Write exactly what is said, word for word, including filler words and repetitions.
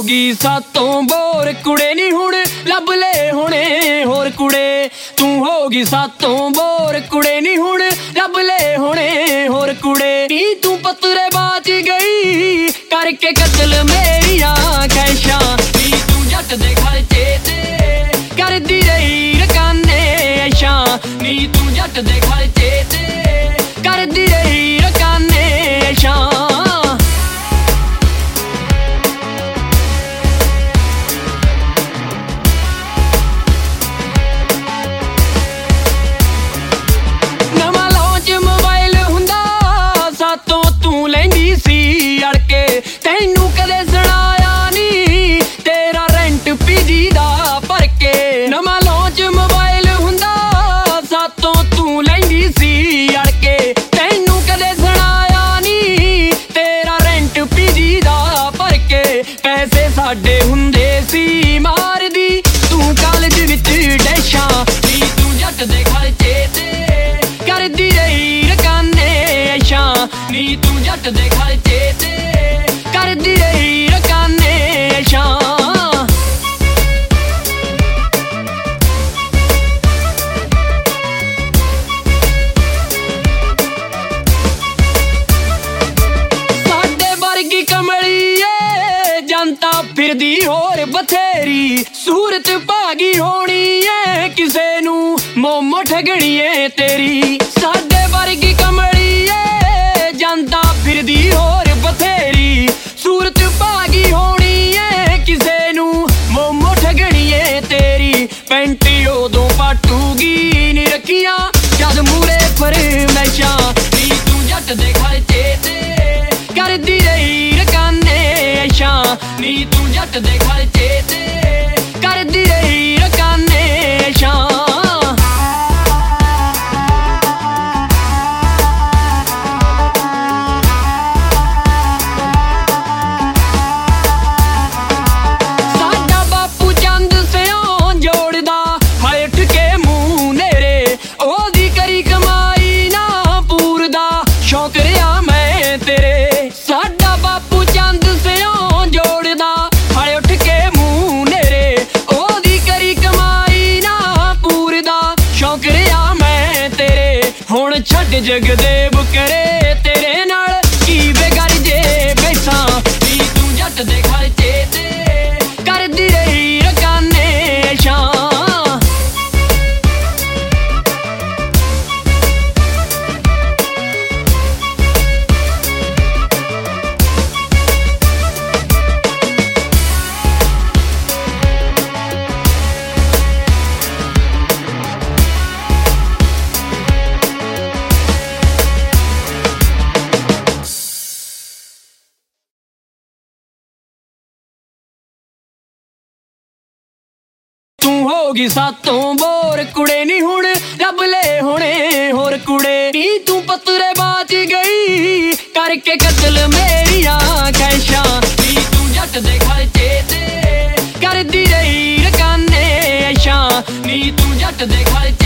ਹੋਗੀ ਸਾਤੋਂ ਬੋਰ ਕੁੜੇ ਨੀ ਹੁਣ ਲੱਭ ਲੈ ਹੁਣੇ ਹੋਰ ਕੁੜੇ। ਤੂੰ ਹੋਗੀ ਸਾਤੋਂ ਬੋਰ ਕੁੜੇ ਨੀ ਹੁਣ ਲੱਭ ਲੈ ਹੁਣੇ ਹੋਰ ਕੁੜੇ। ਨੀ ਤੂੰ ਪੱਤਰੇ ਬਾਚ ਗਈ ਕਰਕੇ ਕਤਲ ਮੇਰੀਆਂ ਖੈਸ਼ਾਂ। ਨੀ ਤੂੰ ਜੱਟ ਦੇ ਖਰਚੇ ਤੇ ਕਰਦੀ ਰਹੀ ਰਕਾਨੇ ਐਸ਼ਾਂ। ਨੀ ਤੂੰ ਜੱਟ ਦੇ ਖਰਚੇ ਤੇ ਕਰਦੀ ਰਹੀ ਰਕਾਨੇ ਐਸ਼ਾਂ। ਤੈਨੂੰ ਕਦੇ ਸੁਣਾਇਆ ਨੀ ਤੇਰਾ ਰੈਂਟ ਪੀਜੀ ਦਾ ਭਰ ਕੇ। ਨਵਾਂ ਲਾਂਚ ਮੋਬਾਈਲ ਹੁੰਦਾ ਸਾਤੋਂ ਤੂੰ ਲੈਂਦੀ ਸੀ ਅੜ ਕੇ। ਤੈਨੂੰ ਕਦੇ ਸੁਣਾਇਆ ਨੀ ਤੇਰਾ ਰੈਂਟ ਪੀਜੀ ਦਾ ਭਰ ਕੇ। ਪੈਸੇ ਸਾਡੇ ਹੁੰਦੇ ਸੀ ਮਾਰਦੀ ਤੂੰ ਕਾਲਜ ਵਿੱਚ ਡੈਸ਼ਾਂ। ਨੀ ਤੂੰ ਜੱਟ ਦੇ ਖਰਚੇ ਤੇ ਕਰਦੀ ਰਹੀ ਰਕਾਨੇ ਐਸ਼ਾਂ। ਨੀ ਤੂੰ ਜੱਟ ਦੇ ਖਰਚੇ ਤੇ ਕਰਦੀ ਰਹੀ ਰਕਾਨੇ ਐਸ਼ਾਂ। ਸਾਡੇ ਵਰਗੀ ਕਮਲੀਏ ਜਨਤਾ ਫਿਰਦੀ ਹੋਰ ਬਥੇਰੀ। ਸੂਰਤ ਭਾਗੀ ਹੋਣੀ ਏ ਕਿਸੇ ਨੂੰ ਮੋਮੋ ਠਗਣੀਏ ਤੇਰੀ। ਸਾਡੇ ਵਰਗੀ ਕਮਲੀਏ ਜਨਤਾ ਫਿਰਦੀ ਹੋਰ ਬਥੇਰੀ। ਸੂਰਤ ਭਾਗੀ ਹੋਣੀ ਏ ਕਿਸੇ ਨੂੰ ਮੋਮੋ ਠਗਣੀਏ ਤੇਰੀ। ਪੈਂਟੀ ਉਦੋਂ ਪਾਟੂਗੀ ਨੀ ਰੱਖੀਆਂ ਜਦ ਮੂਰੇ ਫਰਮੈਸ਼ਾਂ। ਨੀ ਤੂੰ ਜੱਟ ਦੇ ਖਰਚੇ ਤੇ ਕਰਦੀ ਰਹੀ ਰਕਾਨੇ ਐਸ਼ਾਂ। ਨੀ ਤੂੰ ਜੱਟ ਦੇ ਖਰਚੇ ਤੇ ਕਰਦੀ ਰਹੀ ਰਕਾਨੇ ਐਸ਼ਾਂ। ਹੁਣ ਛੱਡ ਜਗਦੇਵ ਕਰੇ ਤੇਰੇ ਨਾਲ ਕੀ ਬੇਗਰ ਜੇ ਬੈਸਾਂ। ਨੀ ਤੂੰ ਜੱਟ ਦੇ ਖਰਚੇ ਤੇ ਕਰਦੀ ਰਹੀ ਰਕਾਨੇ ਐਸ਼ਾਂ। ਤੂੰ ਹੋਗੀ ਸਾਤੋਂ ਬੋਰ ਕੁੜੇ ਨੀ ਹੁਣ ਲੱਭ ਲੈ ਹੁਣੇ ਹੋਰ ਕੁੜੇ। ਨੀ ਤੂੰ ਪੱਤਰੇ ਬਾਚ ਗਈ ਕਰਕੇ ਕਤਲ ਮੇਰੀਆਂ ਖੈਸ਼ਾਂ। ਨੀ ਤੂੰ ਜੱਟ ਦੇ ਖਰਚੇ ਤੇ ਕਰਦੀ ਰਹੀ ਰਕਾਨੇ ਐਸ਼ਾਂ। ਨੀ ਤੂੰ ਜੱਟ ਦੇ ਖਰਚੇ